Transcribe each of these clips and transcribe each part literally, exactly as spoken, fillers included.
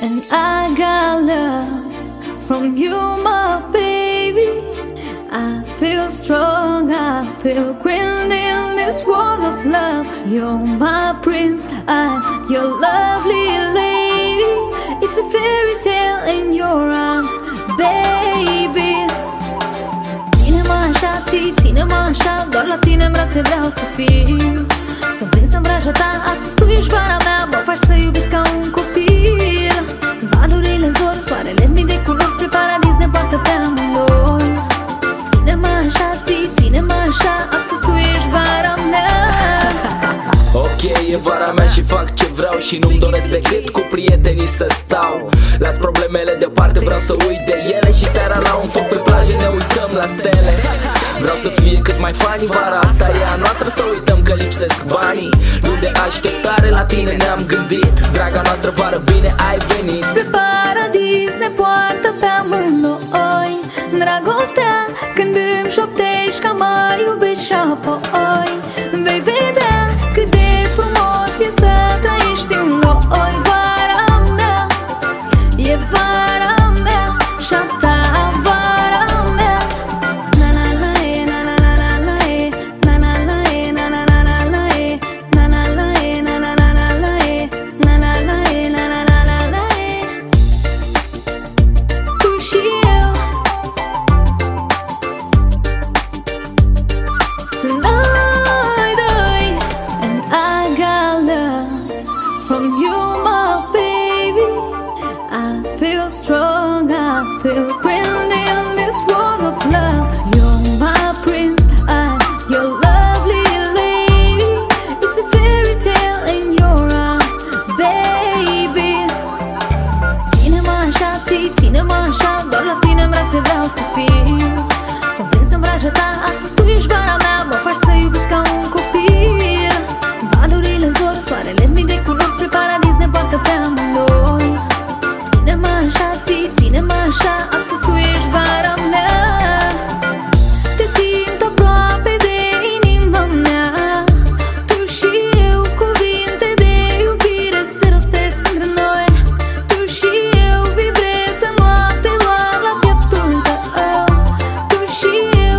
And I got love from you, my baby. I feel strong, I feel queen in this world of love. You're my prince, I'm your lovely lady. It's a fairy tale in your arms, baby. Ține-mă așa, ții, ține-mă așa, doar la tine în brațe vreau să fiu. Sunt prins în vraja ta, astăzi tu ești vara mea. Mă faci să iubesc ca un copil. Valurile în zor, soarele mii de culori, spre paradis ne poartă pe amândoi. Ține-mă așa, ții, ține-mă așa, astăzi tu ești vara mea. Ok, e vara mea și fac ce vreau și nu-mi doresc decât cu prietenii să stau. Las problemele deoparte, vreau să uit de ele și seara la un foc pe plajă ne uităm la stele. Vreau să fie cât mai funny, vara asta e a noastră, să uităm că lipsesc banii. Luni de așteptare, la tine ne-am gândit, draga noastră vară, bine ai venit. Spre paradis ne poartă pe amândoi dragostea, când îmi șoptești că mă iubești și apoi vei vedea cât de frumos e să trăiești în noi. Vara mea, e vara mea și a ta vara mea. Na na na e, na na na na na e, na na na e, na na na na na e, na na na e, na na na na na e, na na na e, na na na na na e. Tu și eu, noi doi. And I got love from you, my baby. I feel strong, I feel queen in this world of love. You're my prince, I'm your lovely lady. It's a fairy tale in your arms, baby. Ține-mă așa, ții, ține-mă așa, doar la tine în brațe vreau să fiu. Sunt prins în vraja ta, astăzi tu ești vara mea. Mă faci să iubesc ca un copil. Valurile în zor, soarele mii de culori, spre paradis ne poartă pe amândoi. Ține-mă așa, ții, ține-mă așa, astăzi tu ești vara mea. Te simt aproape de inima mea. Tu și eu, cuvinte de iubire se rostesc între noi. Tu și eu, vibrez în noapte, luat la pieptul tău. Tu și eu,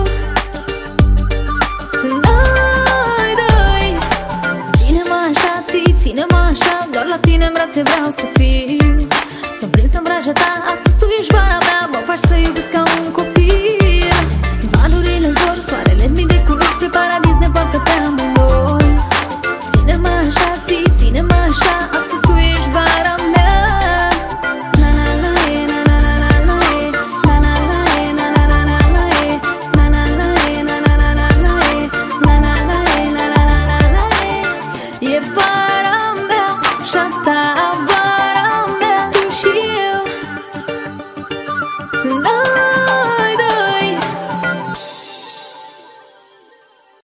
noi doi. Ține-mă așa, ții, ține-mă așa, doar la tine în brațe vreau să fiu. Sunt prins în vraja ta, astăzi tu ești vara mea. Mă faci să iubesc ca un copil. Valurile în zor, soarele mii de culori, spre paradis ne poartă pe amândoi. Ține-mă așa, ții, ține-mă așa, astăzi tu ești vara mea. Na na na e, na na na na na e, na na na e, na na na na na e, na na na e, na na na na na e, na na na e, na na na na na e. E vara mea și a ta.